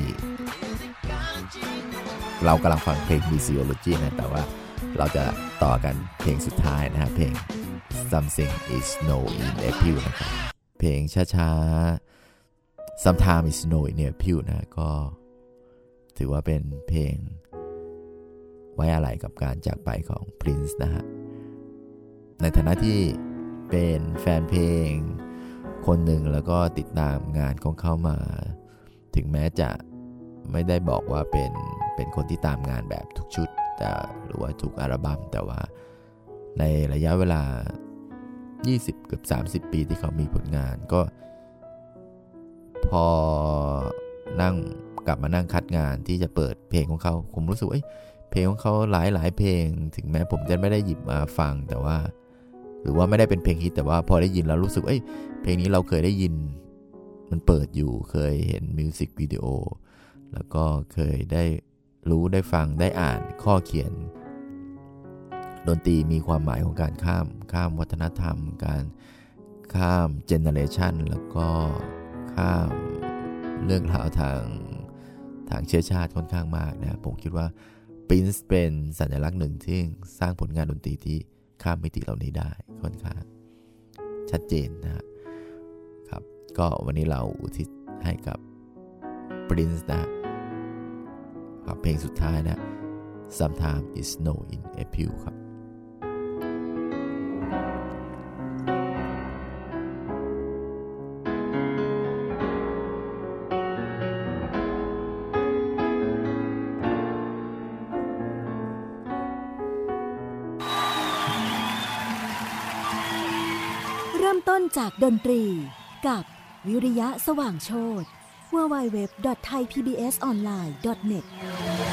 เรากำลังฟังเพลง Musiology นะแต่ว่าเราจะต่อกันเพลงสุดท้ายนะฮะเพลง Something is Snow in April นะครับเพลงช้าๆ Sometimes is Snow in April นะก็ถือว่าเป็นเพลงไว้อาลัยกับการจากไปของ Prince นะฮะในฐานะที่เป็นแฟนเพลงคนหนึ่งแล้วก็ติดตามงานของเขามาถึงแม้จะไม่ได้บอกว่าเป็นเป็นคนที่ตามงานแบบทุกชุดแต่หรือว่าทุกอัลบั้มแต่ว่าในระยะเวลายี่สิบเกือบสามสิบปีที่เขามีผลงานก็พอนั่งกลับมานั่งคัดงานที่จะเปิดเพลงของเขาผมรู้สึกว่าเพลงของเขาหลายหลายเพลงถึงแม้ผมจะไม่ได้หยิบมาฟังแต่ว่าหรือว่าไม่ได้เป็นเพลงฮิตแต่ว่าพอได้ยินแล้วรู้สึกเอ้ยเพลงนี้เราเคยได้ยินมันเปิดอยู่เคยเห็นมิวสิกวิดีโอแล้วก็เคยได้รู้ได้ฟังได้อ่านข้อเขียนดนตรีมีความหมายของการข้ามข้ามวัฒนธรรมการข้ามเจเนอเรชันแล้วก็ข้ามเรื่องราวทางทางเชื้อชาติค่อนข้างมากนะผมคิดว่า Prince เป็นสัญลักษณ์หนึ่งที่สร้างผลงานดนตรีที่ข้ามมิติเหล่านี้ได้ค่อนข้างชัดเจนนะครับก็วันนี้เราอุทิศให้กับ Prince นะครับเพลงสุดท้ายนะ Sometimes is Snow in April ครับเริ่มต้นจากดนตรีกับวิริยะสว่างโชติ ดับเบิลยู ดับเบิลยู ดับเบิลยู ดอท ไทย พี บี เอส ออนไลน์ ดอท เน็ต